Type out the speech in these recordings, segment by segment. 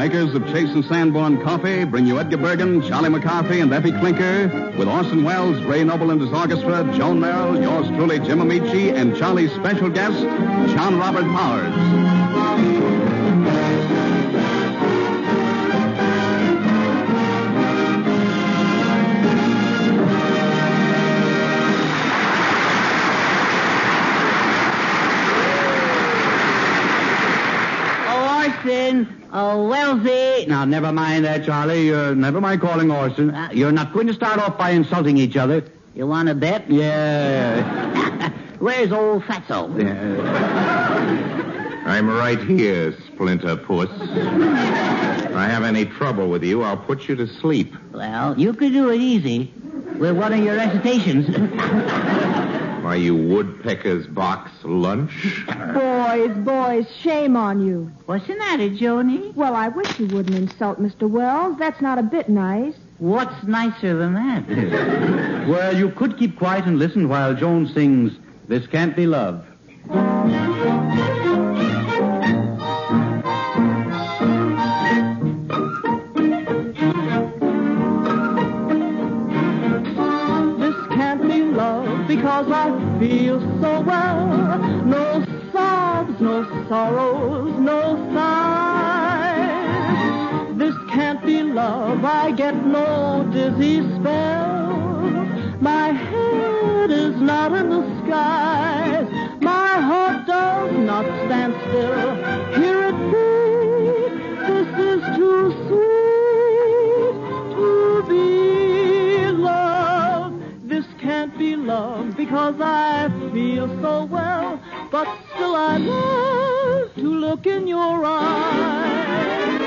makers of Chase and Sanborn Coffee, bring you Edgar Bergen, Charlie McCarthy, and Effie Clinker, with Orson Welles, Ray Noble and his orchestra, Joan Merrill, yours truly, Jim Amici, and Charlie's special guest, John Robert Powers. Oh, Wellsy. Now, never mind that, Charlie. Never mind calling Orson. You're not going to start off by insulting each other. You want to bet? Yeah. Where's old Fatso? Yeah. I'm right here, Splinter Puss. If I have any trouble with you, I'll put you to sleep. Well, you could do it easy with one of your recitations. Why, you woodpecker's box lunch? Boys, shame on you. What's the matter, Joni? Well, I wish you wouldn't insult Mr. Wells. That's not a bit nice. What's nicer than that? Well, you could keep quiet and listen while Joan sings This Can't Be Love. Because I feel so well. No sobs, no sorrows, no sighs. This can't be love. I get no dizzy spell. My head is not in the skies. My heart does not stand still. Hear it beat. This is too sweet to be love. This can't be love because I feel so well, but still I love to look in your eyes.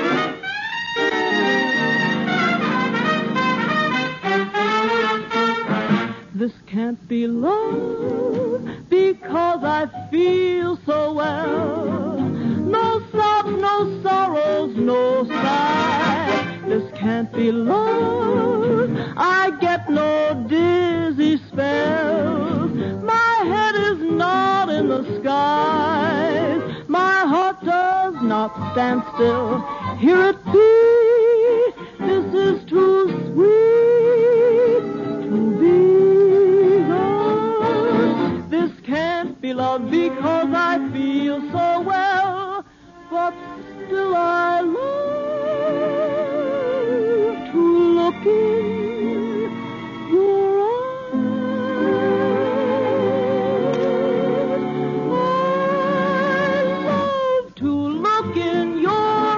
This can't be love because I feel so well. No sobs, no sorrows, no sighs. This can't be love. I get no dizzy spells. My head is not in the skies. My heart does not stand still. Hear it beat. This is too sweet to be love. This can't be love because I feel so well, but still I love to look in your eyes. I love to look in your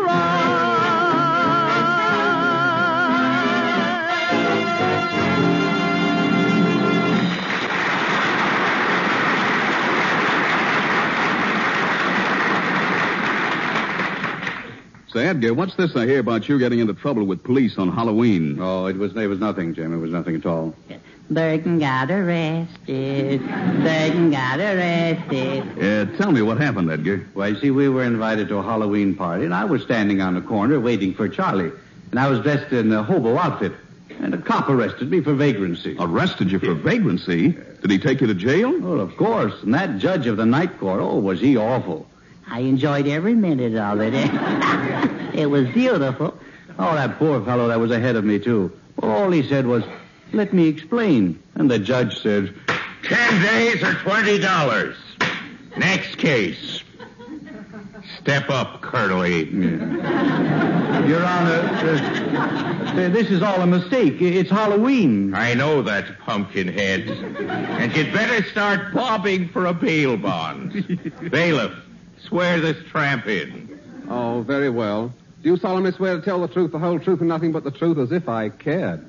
Say, Edgar, what's this I hear about you getting into trouble with police on Halloween? Oh, it was nothing, Jim. It was nothing at all. Bergen got arrested. Bergen got arrested. Tell me what happened, Edgar. Well, you see, we were invited to a Halloween party, and I was standing on the corner waiting for Charlie. And I was dressed in a hobo outfit. And a cop arrested me for vagrancy. Arrested you for vagrancy? Did he take you to jail? Well, of course. And that judge of the night court, was he awful. I enjoyed every minute of it. It was beautiful. Oh, that poor fellow that was ahead of me, too. Well, all he said was, let me explain. And the judge said, 10 days or $20. Next case. Step up, Curly. Your Honor, this is all a mistake. It's Halloween. I know that, Pumpkinhead. And you'd better start bobbing for a bail bond. Bailiff, swear this tramp in. Oh, very well. Do you solemnly swear to tell the truth, the whole truth, and nothing but the truth, as if I cared?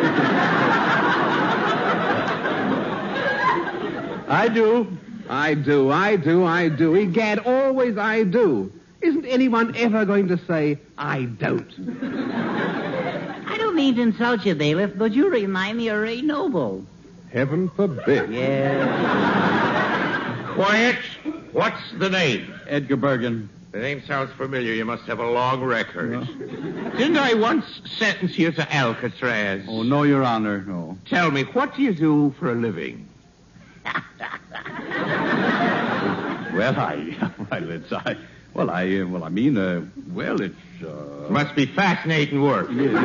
I do. I do. Egad, always I do. Isn't anyone ever going to say, I don't? I don't mean to insult you, bailiff, but you remind me of Ray Noble. Heaven forbid. Yeah. Quiet. What's the name? Edgar Bergen. The name sounds familiar. You must have a long record. Didn't I once sentence you to Alcatraz? Oh, no, Your Honor, no. Tell me, what do you do for a living? Well, Well, I mean, it's, Must be fascinating work.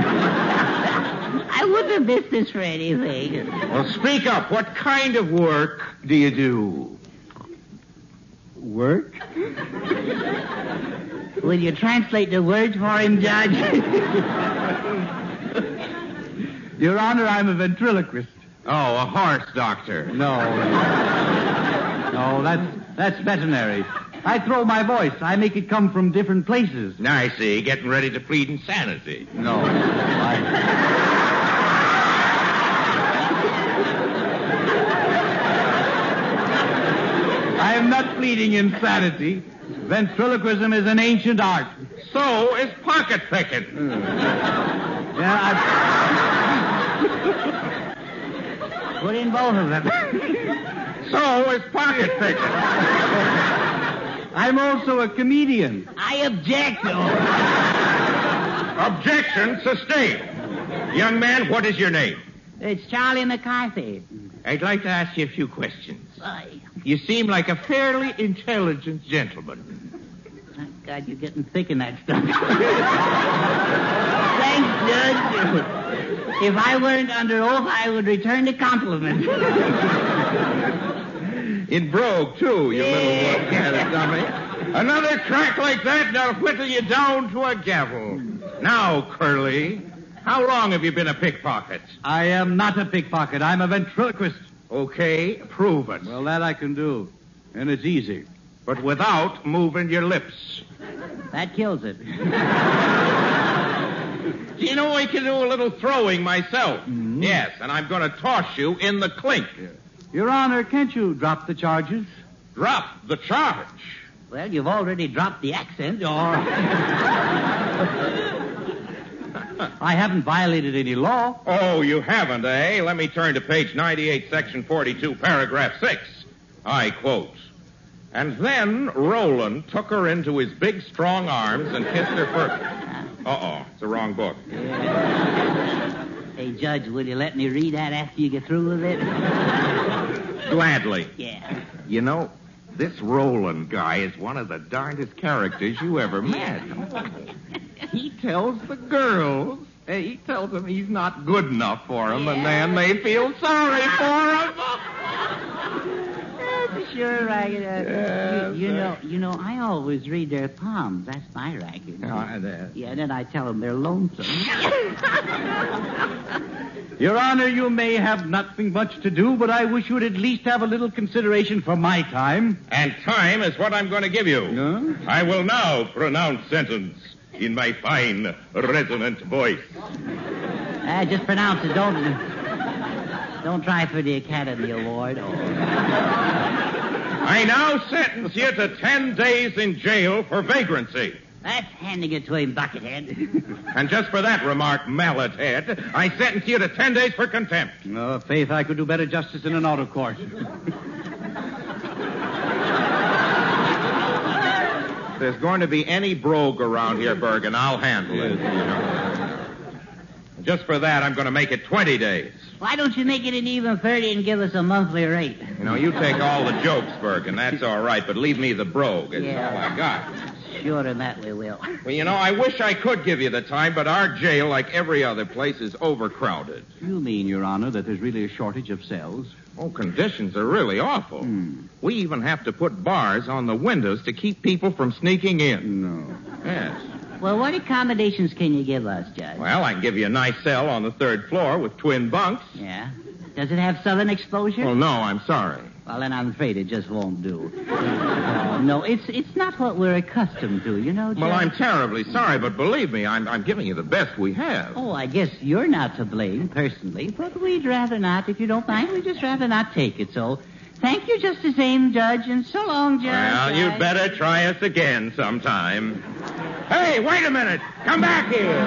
I wouldn't have missed this for anything. Well, speak up. What kind of work do you do? Work? Will you translate the words for him, Judge? Your Honor, I'm a ventriloquist. Oh, a horse doctor. No, that's veterinary. I throw my voice. I make it come from different places. I see. Getting ready to plead insanity. No. I am not pleading insanity. Ventriloquism is an ancient art. So is pocket picking. Put in both of them. So is pocket picking. I'm also a comedian. I object, though. Objection sustained. Young man, what is your name? It's Charlie McCarthy. I'd like to ask you a few questions. Aye. You seem like a fairly intelligent gentleman. Thank God you're getting thick in that stuff. Thanks, Judge. If I weren't under oath, I would return the compliment. In brogue, too, you little one-catted dummy. Another crack like that, and I'll whittle you down to a gavel. Now, Curly, how long have you been a pickpocket? I am not a pickpocket. I'm a ventriloquist. Okay, prove it. Well, that I can do. And it's easy. But without moving your lips. That kills it. Do you know I can do a little throwing myself? Mm-hmm. Yes, and I'm going to toss you in the clink. Your Honor, can't you drop the charges? Drop the charge? Well, you've already dropped the accent, or... I haven't violated any law. Oh, you haven't, eh? Let me turn to page 98, section 42, paragraph 6. I quote, "And then Roland took her into his big, strong arms and kissed her first." Uh-oh, it's the wrong book. Hey, Judge, will you let me read that after you get through with it? Gladly. Yeah. You know, this Roland guy is one of the darndest characters you ever met. He tells the girls, he tells them he's not good enough for them, and then they feel sorry for him. Sure, Ragged. You know, I always read their palms. That's my racket. Yeah, and then I tell them they're lonesome. Your Honor, you may have nothing much to do, but I wish you would at least have a little consideration for my time. And time is what I'm going to give you. No? I will now pronounce sentence in my fine, resonant voice. Just pronounce it. Don't try for the Academy Award. I now sentence you to 10 days in jail for vagrancy. That's handing it to him, Buckethead. And just for that remark, Mallet Head, I sentence you to 10 days for contempt. No, Faith, I could do better justice in an auto court. If there's going to be any brogue around here, Bergen, I'll handle it. Just for that, I'm going to make it 20 days. Why don't you make it an even 30 and give us a monthly rate? You know, you take all the jokes, Bergen. That's all right, but leave me the brogue. That's all I got. Sure, and that we will. Well, you know, I wish I could give you the time, but our jail, like every other place, is overcrowded. You mean, Your Honor, that there's really a shortage of cells? Oh, conditions are really awful. We even have to put bars on the windows to keep people from sneaking in. No. Yes. Well, what accommodations can you give us, Judge? Well, I can give you a nice cell on the 3rd floor with twin bunks. Yeah. Does it have southern exposure? Well, no, I'm sorry. Well, then I'm afraid it just won't do. No, it's not what we're accustomed to, you know, Judge. Well, I'm terribly sorry, but believe me, I'm giving you the best we have. Oh, I guess you're not to blame, personally, but we'd rather not. If you don't mind, we'd just rather not take it, so... Thank you just the same, Judge, and so long, Judge. Well, you'd better try us again sometime. Hey, wait a minute. Come back here.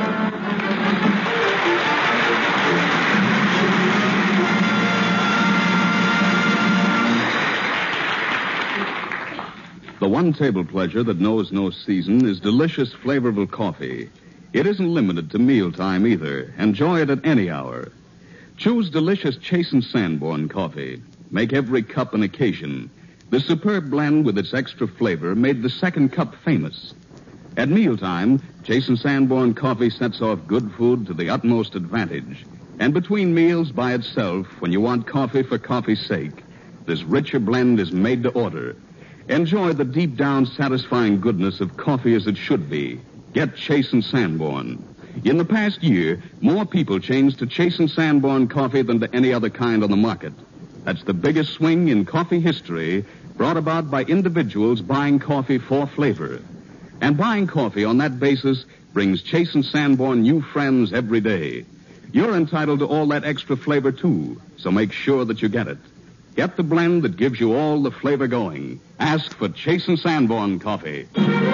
The one table pleasure that knows no season is delicious, flavorful coffee. It isn't limited to mealtime either. Enjoy it at any hour. Choose delicious Chase & Sanborn coffee. Make every cup an occasion. The superb blend with its extra flavor made the second cup famous. At mealtime, Chase and Sanborn coffee sets off good food to the utmost advantage. And between meals by itself, when you want coffee for coffee's sake, this richer blend is made to order. Enjoy the deep down satisfying goodness of coffee as it should be. Get Chase and Sanborn. In the past year, more people changed to Chase and Sanborn coffee than to any other kind on the market. That's the biggest swing in coffee history, brought about by individuals buying coffee for flavor. And buying coffee on that basis brings Chase and Sanborn new friends every day. You're entitled to all that extra flavor, too, so make sure that you get it. Get the blend that gives you all the flavor going. Ask for Chase and Sanborn coffee.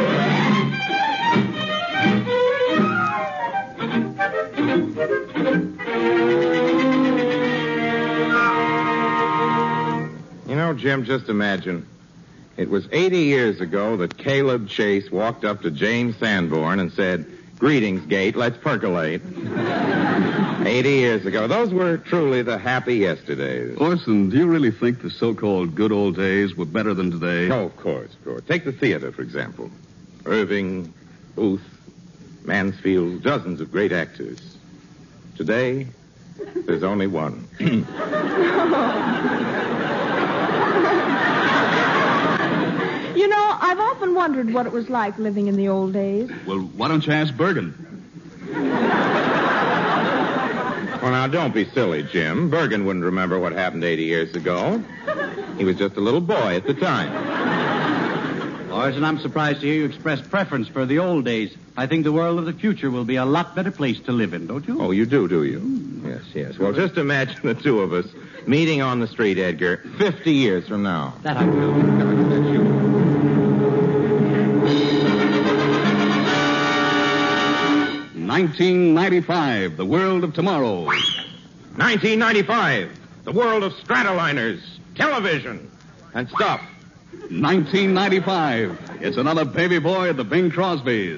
You know, Jim, just imagine. It was 80 years ago that Caleb Chase walked up to James Sanborn and said, "Greetings, Gate, let's percolate." 80 years ago. Those were truly the happy yesterdays. Orson, do you really think the so-called good old days were better than today? Oh, of course. Take the theater, for example. Irving, Booth, Mansfield, dozens of great actors. Today, there's only one. You know, I've often wondered what it was like living in the old days. Well, why don't you ask Bergen? Well, now, don't be silly, Jim. Bergen wouldn't remember what happened 80 years ago. He was just a little boy at the time. Orson, I'm surprised to hear you express preference for the old days. I think the world of the future will be a lot better place to live in, don't you? Oh, you do you? Yes. Well, just imagine the two of us meeting on the street, Edgar, 50 years from now. That I will. 1995, the world of tomorrow. 1995, the world of Stratoliners, television, and stuff. 1995, it's another baby boy at the Bing Crosby's.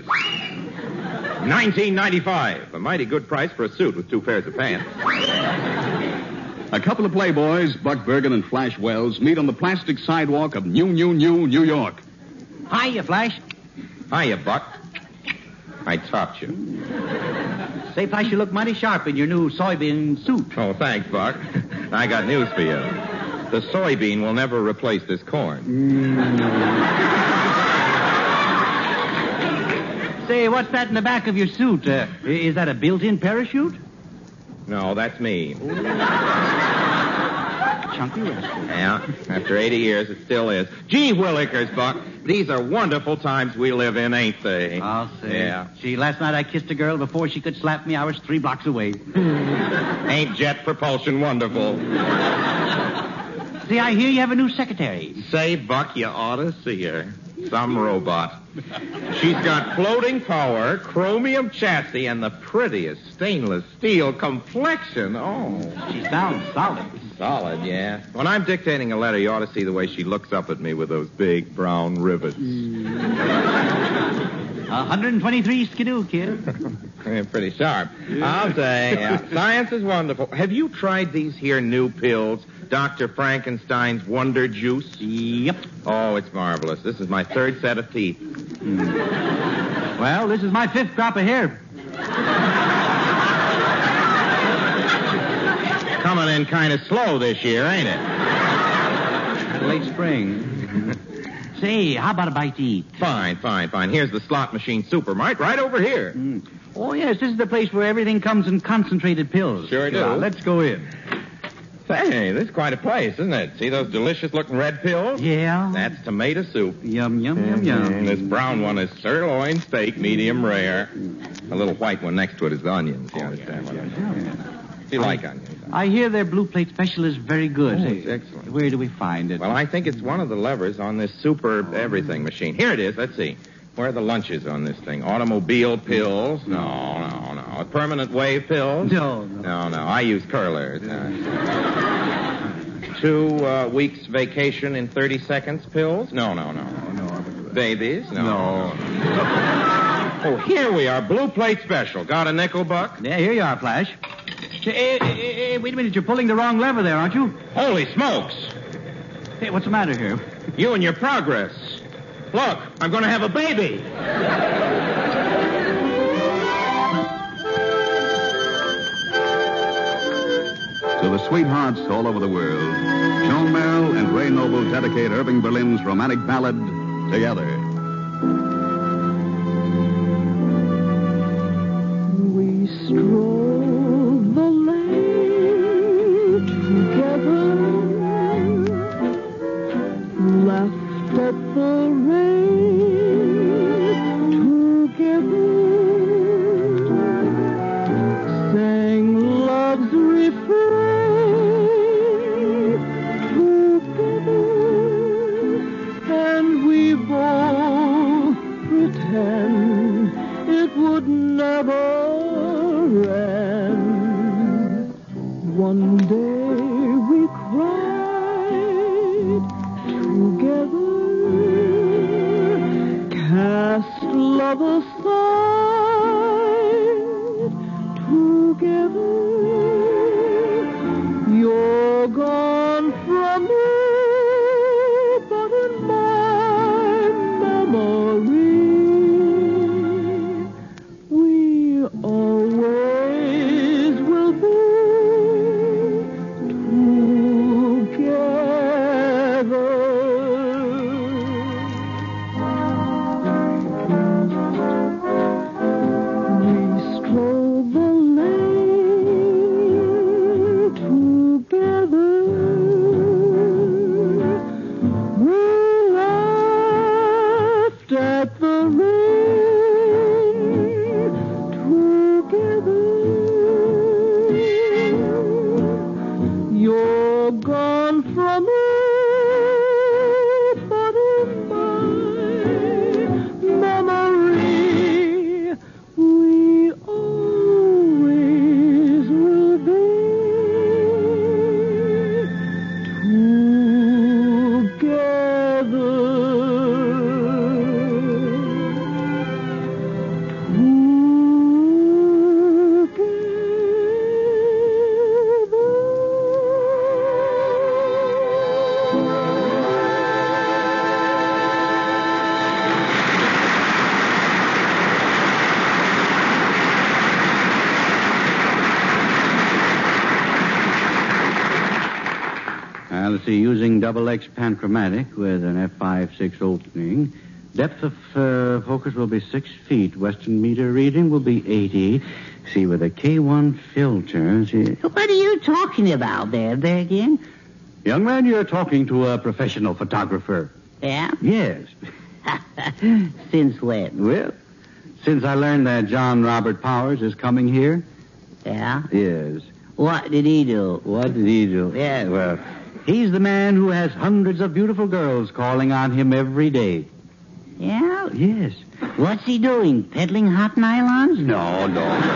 1995, a mighty good price for a suit with two pairs of pants. A couple of playboys, Buck Bergen and Flash Wells, meet on the plastic sidewalk of New York. Hiya, Flash. Hiya, Buck. I topped you. Say, Flash, you look mighty sharp in your new soybean suit. Oh, thanks, Buck. I got news for you. The soybean will never replace this corn. Say, what's that in the back of your suit? Is that a built-in parachute? No, that's me. Chunky rascal. Yeah, after 80 years, it still is. Gee willikers, Buck. These are wonderful times we live in, ain't they? I'll say. Yeah. See, last night I kissed a girl before she could slap me. I was 3 blocks away. Ain't jet propulsion wonderful? See, I hear you have a new secretary. Say, Buck, you ought to see her. Some robot. She's got floating power, chromium chassis, and the prettiest stainless steel complexion. Oh. She sounds solid. Solid, yeah. When I'm dictating a letter, you ought to see the way she looks up at me with those big brown rivets. 123 skidoo, kid. Pretty sharp. I'll say. Science is wonderful. Have you tried these here new pills? Dr. Frankenstein's Wonder Juice? Yep. Oh, it's marvelous. This is my 3rd set of teeth. Well, this is my 5th crop of hair. Coming in kind of slow this year, ain't it? Late spring. Say, how about a bite to eat? Fine. Here's the slot machine supermarket right over here. Oh, yes, this is the place where everything comes in concentrated pills. Sure do. Now, let's go in. Say, this is quite a place, isn't it? See those delicious-looking red pills? Yeah. That's tomato soup. Yum. This brown one is sirloin steak, medium rare. A little white one next to it is the onions. You understand what I'm saying? Do you like onions? I hear their blue plate special is very good. Oh, it's excellent. Where do we find it? Well, I think it's one of the levers on this super everything machine. Here it is. Let's see. Where are the lunches on this thing? Automobile pills? No. Permanent wave pills? No. I use curlers. 2 weeks vacation in 30 seconds pills? No. Babies? No. Oh, here we are. Blue plate special. Got a nickel, Buck? Yeah, here you are, Flash. Hey, wait a minute. You're pulling the wrong lever there, aren't you? Holy smokes. Hey, what's the matter here? You and your progress. Look, I'm going to have a baby. To the sweethearts all over the world, Joan Merrill and Ray Noble dedicate Irving Berlin's romantic ballad, Together. We stroll the lane together, laughed at the rain together, sang love's refrain together, and we both pretend it would never end. One day we cried together, cast love aside together. You're gone from me, but in my memory we always will be together. We stroll the lane together. We laughed at the rain together. You're gone from me, but in my memory we always will be Let's see, using double X panchromatic with an F5/6 opening. Depth of focus will be 6 feet. Western meter reading will be 80. See, with a K1 filter. See. What are you talking about there again? Young man, you're talking to a professional photographer. Yeah? Yes. Since when? Well, since I learned that John Robert Powers is coming here. Yeah? Yes. What did he do? What did he do? Yeah. Well, he's the man who has hundreds of beautiful girls calling on him every day. Yeah? Yes. What's he doing? Peddling hot nylons? No.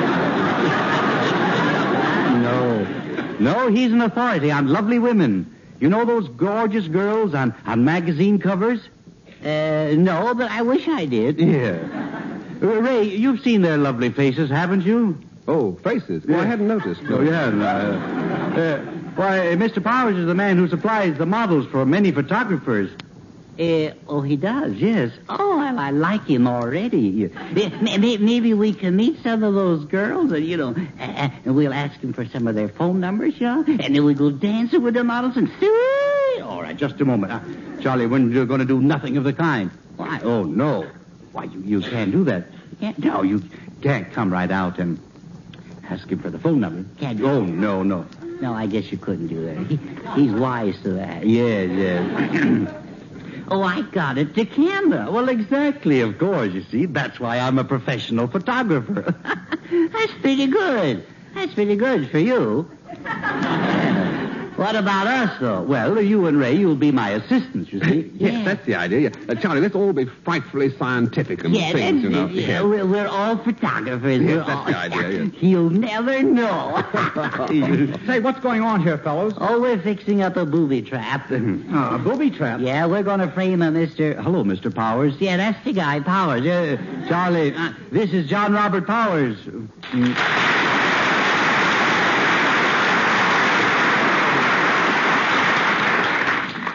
No, he's an authority on lovely women. You know those gorgeous girls on magazine covers? No, but I wish I did. Yeah. Ray, you've seen their lovely faces, haven't you? Oh, faces. Well, I hadn't noticed. Oh, yeah. Why, Mr. Powers is the man who supplies the models for many photographers. Oh, he does, yes. Oh, well, I like him already. Maybe we can meet some of those girls, and we'll ask him for some of their phone numbers, and then we'll go dancing with the models and see. All right, just a moment. Charlie, we're going to do nothing of the kind. Why? Oh, no. Why, you can't do that. You can't? No, you can't come right out and ask him for the phone number. Can't you? Oh, no. No, I guess you couldn't do that. He's wise to that. Yes. Oh, I got it. To camera. Well, exactly, of course, you see. That's why I'm a professional photographer. That's pretty good. That's pretty good for you. What about us, though? Well, you and Ray, you'll be my assistants, you see. Yes, that's the idea. Charlie, let's all be frightfully scientific and things, you know. Yeah, we're all photographers. Yes, that's the idea, yes. You'll never know. Say, what's going on here, fellows? Oh, we're fixing up a booby trap. A booby trap? Yeah, we're going to frame a Mr. Hello, Mr. Powers. Yeah, that's the guy, Powers. Charlie, this is John Robert Powers.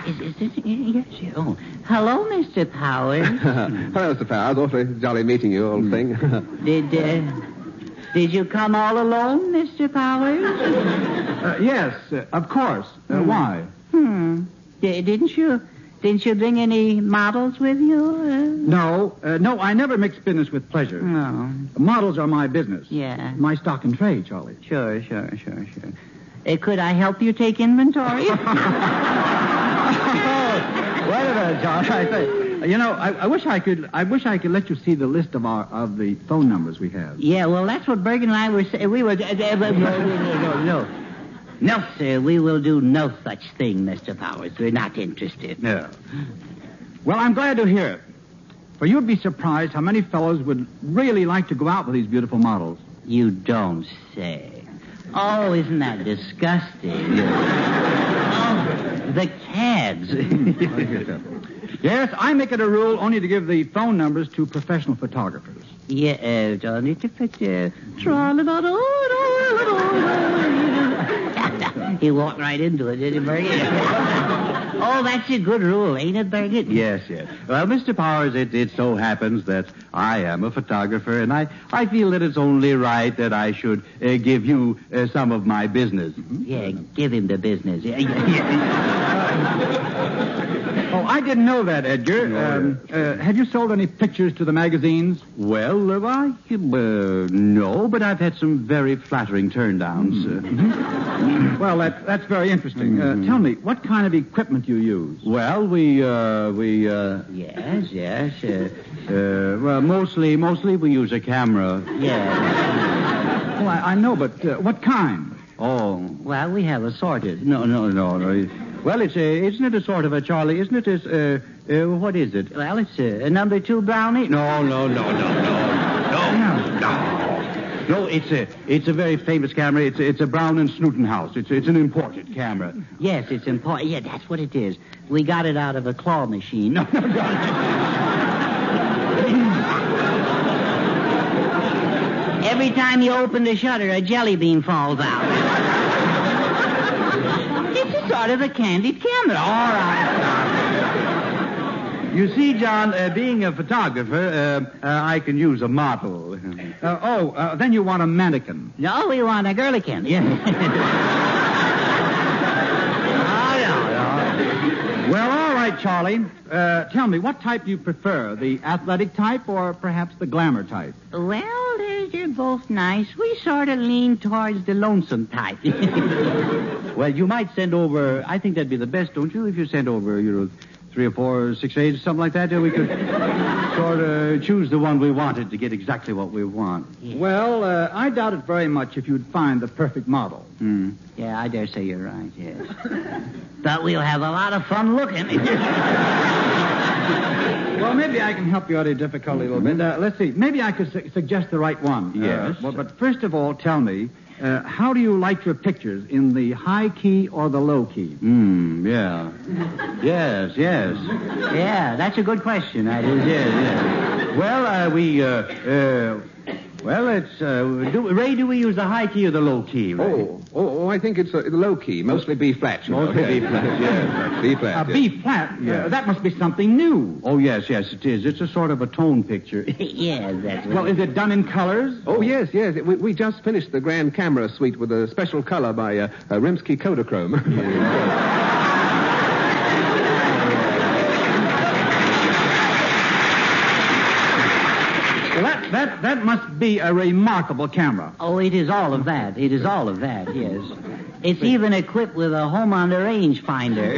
Is this... Yes, oh. Hello, Mr. Powers. Hello, Mr. Powers. Awfully jolly meeting you, old thing. Did you come all alone, Mr. Powers? Yes, of course. Why? Didn't you bring any models with you? No, I never mix business with pleasure. No. Models are my business. Yeah. My stock and trade, Charlie. Sure. Could I help you take inventory? Wait a minute, John. I say, I wish I could let you see the list of the phone numbers we have. Yeah, well, that's what Bergen and I were saying. We were... No. No, sir, we will do no such thing, Mr. Powers. We're not interested. No. Well, I'm glad to hear it. For you'd be surprised how many fellows would really like to go out with these beautiful models. You don't say. Oh, isn't that disgusting? The cads. Yes, I make it a rule only to give the phone numbers to professional photographers. Yeah, don't need to put He walked right into it, didn't he, Bergen? Oh, that's a good rule, ain't it, Bergen? Yes. Well, Mr. Powers, it so happens that I am a photographer, and I feel that it's only right that I should give you some of my business. Yeah, give him the business. Yeah. Oh, I didn't know that, Edgar. Have you sold any pictures to the magazines? Well, no, but I've had some very flattering turndowns. Well, that's very interesting. Tell me, what kind of equipment you use? Well, Yes. well, mostly we use a camera. Yeah. Oh, I know, but what kind? Oh, Well, we have assorted. no. Well, isn't it a sort of a, Charlie, isn't it what is it? Well, it's a number 2 brownie. No, it's a very famous camera. It's a Brown and Snooten house. It's an imported camera. Yes, it's important. Yeah, that's what it is. We got it out of a claw machine. Every time you open the shutter, a jelly bean falls out. It's a sort of a candied camera. All right. You see, John, being a photographer, I can use a model. Then you want a mannequin. No, we want a girlican. Yeah. Well, all right, Charlie. Tell me, what type do you prefer? The athletic type or perhaps the glamour type? Well, they're both nice. We sort of lean towards the lonesome type. Well, you might send over, I think that'd be the best, don't you? If you send over, 3 or 4 or 6 aides, something like that, we could sort of choose the one we wanted to get exactly what we want. Yeah. Well, I doubt it very much if you'd find the perfect model. Yeah, I dare say you're right, yes. But we'll have a lot of fun looking. Well, maybe I can help you out of your difficulty a little bit. Let's see. Maybe I could suggest the right one. Yes. But first of all, tell me, how do you like your pictures, in the high key or the low key? Yeah. Yes. Yeah, that's a good question. That is. Yes. Well, it's, Ray, do we use the high key or the low key, Ray? I think it's the low key, mostly B flat. Mostly B flat, yes. B flat. B flat? Yeah. That must be something new. Oh, yes, it is. It's a sort of a tone picture. Yeah, that's Well, is it done in colors? Oh, yes. We just finished the grand camera suite with a special color by Rimsky Kodachrome. Well, that must be a remarkable camera. Oh, it is all of that. Yes. It's even equipped with a home on the range finder.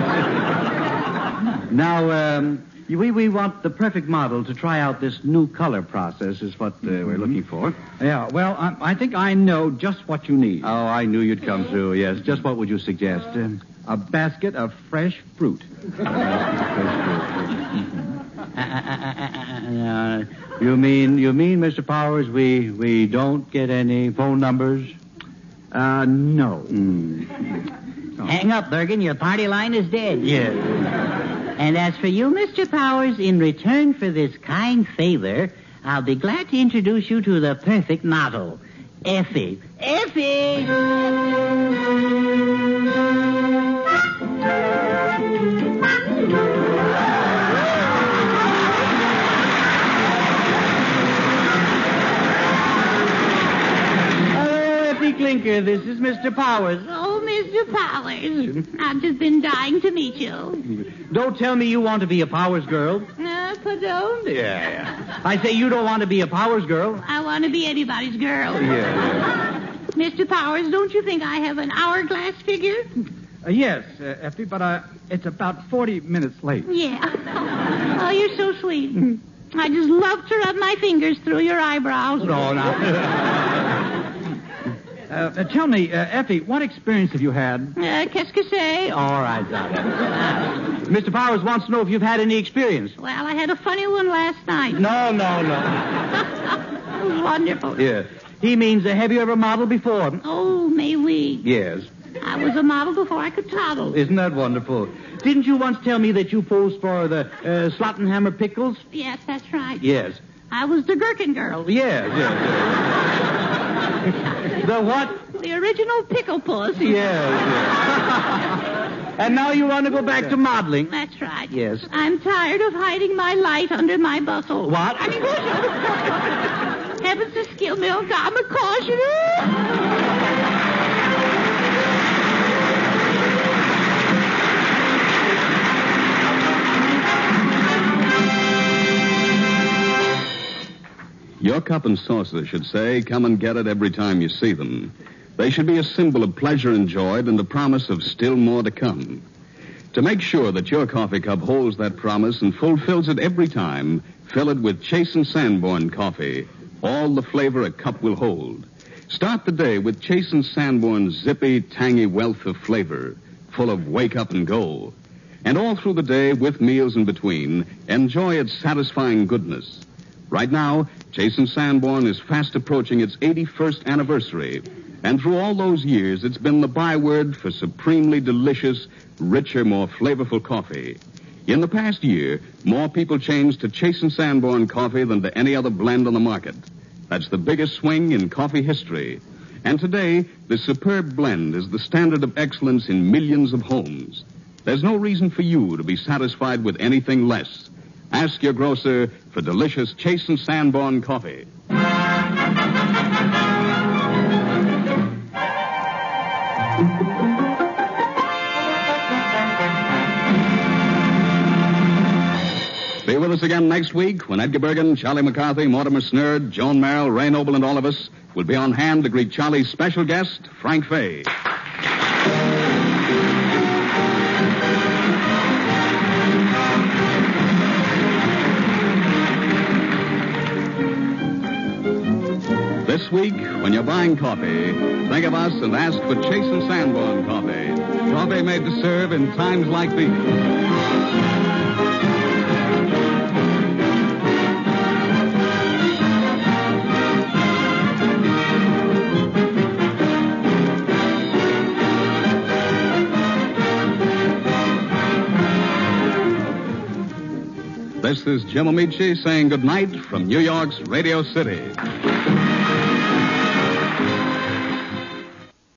Now, we want the perfect model to try out this new color process is what we're looking for. Yeah, well, I think I know just what you need. Oh, I knew you'd come through, yes. Just what would you suggest? A basket of fresh fruit. You mean, Mr. Powers, we don't get any phone numbers? No. Hang up, Bergen. Your party line is dead. Yes. And as for you, Mr. Powers, in return for this kind favor, I'll be glad to introduce you to the perfect model, Effie. Effie! This is Mr. Powers. Oh, Mr. Powers, I've just been dying to meet you. Don't tell me you want to be a Powers girl. Pardon? Yeah. I say you don't want to be a Powers girl. I want to be anybody's girl. Yeah. Mr. Powers, don't you think I have an hourglass figure? Yes, Effie, but it's about 40 minutes late. Yeah. Oh, you're so sweet. I just love to rub my fingers through your eyebrows. No, Tell me, Effie, what experience have you had? Qu'est-ce que c'est? All right, Mr. Powers wants to know if you've had any experience. Well, I had a funny one last night. No. It was wonderful. Yeah. He means, have you ever modeled before? Oh, may we? Yes. I was a model before I could toddle. Isn't that wonderful? Didn't you once tell me that you posed for the Slottenhammer Pickles? Yes, that's right. Yes. I was the Gherkin girl. Yes. The what? The original pickle puss. Yes. And now you want to go back to modeling? That's right. Yes. I'm tired of hiding my light under my bustle. What? I mean, heavens to skill milk, I'm a cautioner. Your cup and saucer should say, come and get it every time you see them. They should be a symbol of pleasure enjoyed and the promise of still more to come. To make sure that your coffee cup holds that promise and fulfills it every time, fill it with Chasen Sanborn coffee, all the flavor a cup will hold. Start the day with Chasen Sanborn's zippy, tangy wealth of flavor, full of wake up and go. And all through the day, with meals in between, enjoy its satisfying goodness. Right now, Chasen Sanborn is fast approaching its 81st anniversary. And through all those years, it's been the byword for supremely delicious, richer, more flavorful coffee. In the past year, more people changed to Chasen Sanborn coffee than to any other blend on the market. That's the biggest swing in coffee history. And today, this superb blend is the standard of excellence in millions of homes. There's no reason for you to be satisfied with anything less. Ask your grocer for delicious Chasen Sanborn coffee. Be with us again next week when Edgar Bergen, Charlie McCarthy, Mortimer Snerd, Joan Merrill, Ray Noble, and all of us will be on hand to greet Charlie's special guest, Frank Fay. This week, when you're buying coffee, think of us and ask for Chasen Sanborn coffee. Coffee made to serve in times like these. This is Jim Amici saying good night from New York's Radio City.